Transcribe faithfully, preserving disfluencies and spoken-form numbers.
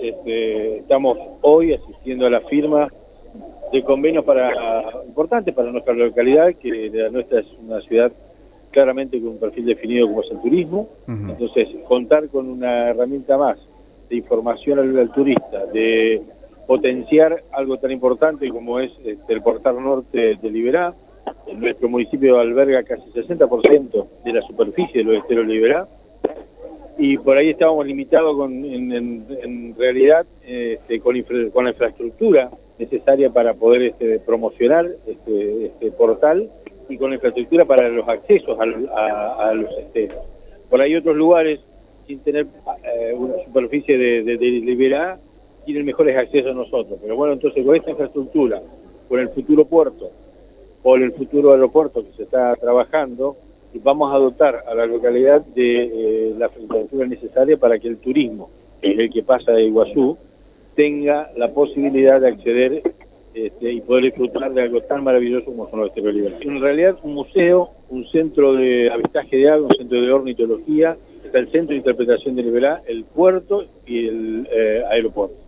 este, estamos hoy asistiendo a la firma de convenios para, importantes para nuestra localidad, que la nuestra es una ciudad claramente con un perfil definido como es el turismo. Uh-huh. Entonces, contar con una herramienta más de información al, al turista, de potenciar algo tan importante como es este, el portal norte de Liberá. En nuestro municipio alberga casi sesenta por ciento de la superficie de los esteros Liberá, y por ahí estábamos limitados con, en, en, en realidad este, con, infra, con la infraestructura necesaria para poder este, promocionar este, este portal y con la infraestructura para los accesos a, a, a los esteros. Por ahí otros lugares, sin tener eh, una superficie de, de, de Liberá, tienen mejores accesos a nosotros. Pero bueno, entonces con esta infraestructura, con el futuro puerto, o el futuro aeropuerto que se está trabajando, y vamos a dotar a la localidad de eh, la infraestructura necesaria para que el turismo, que es el que pasa de Iguazú, tenga la posibilidad de acceder este, y poder disfrutar de algo tan maravilloso como son los esteros Liberá. En realidad, un museo, un centro de avistaje de agua, un centro de ornitología, está el centro de interpretación de Liberá, el puerto y el eh, aeropuerto.